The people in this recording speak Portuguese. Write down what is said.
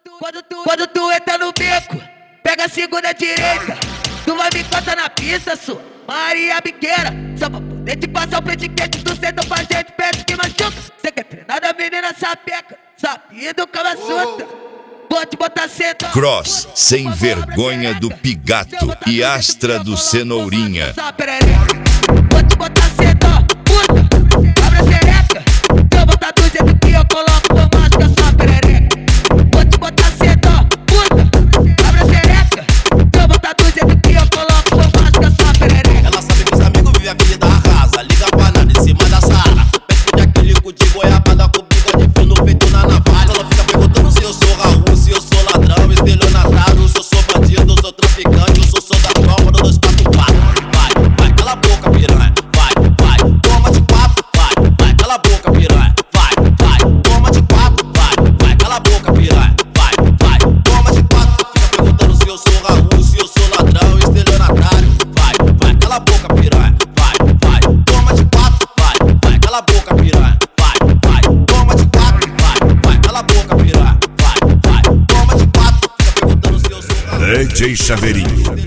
Quando tu entra no beco, pega a segunda direita. Tu vai me contar na pista, sua Maria Biqueira. Só pra poder te passar o pediquete, tu senta pra gente, pede que machuca. Cê quer treinar da menina sapeca, sabido cama suta. Vou te botar senta. Cross, sem vergonha do Pigato e Astra do Cenourinha. Vou te botar senta, puta, abre a xereca. Se eu botar do jeito que eu coloco, vou machucar sua perereca. Vou te botar senta, puta, abre a xereca. Se eu botar do jeito que eu coloco, vou machucar sua perereca. Ela sabe que os amigos vivem a vida rasa, liga pra nada em cima da Sara. Pede de aquele cu de goiabada com bigode fino feito na navalha. Ela fica perguntando se eu sou Raul, se eu sou ladrão, estelionatário, se eu sou bandido, eu sou traficante, eu sou da tropa do 244. Vai, cala a boca, piranha. Vai, toma de quatro. Vai, cala a boca, piranha. Vai, toma de quatro. Vai, cala a boca, piranha. Vai, toma de quatro. Fica perguntando se eu sou Raul, se eu sou ladrão, estelionatário. Vai, cala a boca, piranha. Vai, toma de quatro. Vai, cala a boca, piranha. Vai, toma de quatro. Vai, cala a boca, piranha. Vai, toma de quatro. Fica perguntando se eu sou Raul. DJ Chaveirinho.